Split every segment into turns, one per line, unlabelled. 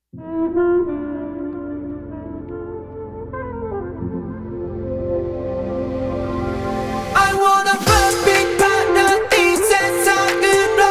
I wanna run big partner 이 세상으로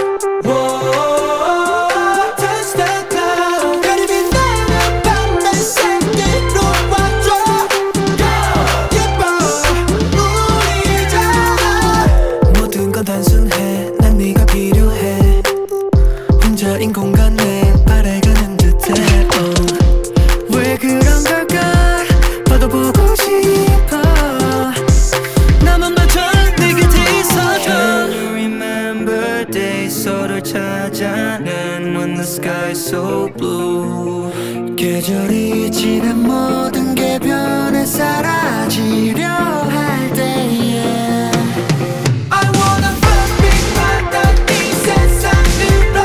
Whoa, touch the cloud 별이 빛나는 밤의 새끼로 와줘 Go, 예뻐 우리잖아 모든 건 단순해 난 네가 필요해 혼자인 공간에 바래가는 듯해 왜 그런 걸까 봐도 보고 싶어 나만 봐줘 내 곁에 있어줘 Can you remember days 서로를 찾아낸 When the sky is so blue 계절이 지나 모든 게 변해 사라지려 할 때에 I wanna run big partner 이 세상으로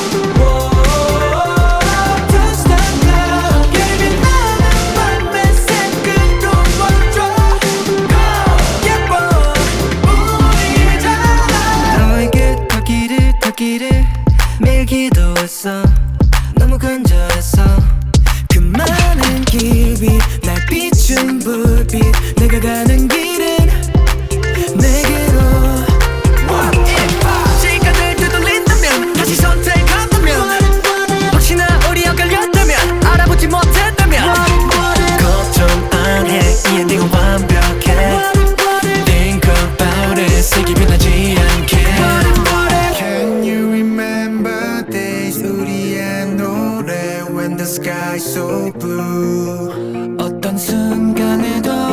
Whoa, touch the cloud 별이 빛나는 밤의 새끼로 와줘 Go, 예뻐 우리잖아 너에게 닿기를 매일 기도했어 너무 간절했어 그 많은 길빛 날 비춘 불빛 내가 가는 길은 내게로 시간을 되돌린다면 다시 선택한다면 혹시나 우리 엇갈렸다면 알아보지 못했다면 걱정 안해 이 엔딩은 완벽해 Think about it 색이 변하지 않게 Can you remember days 우리의 노래 When the sky is so blue 어떤 순간에도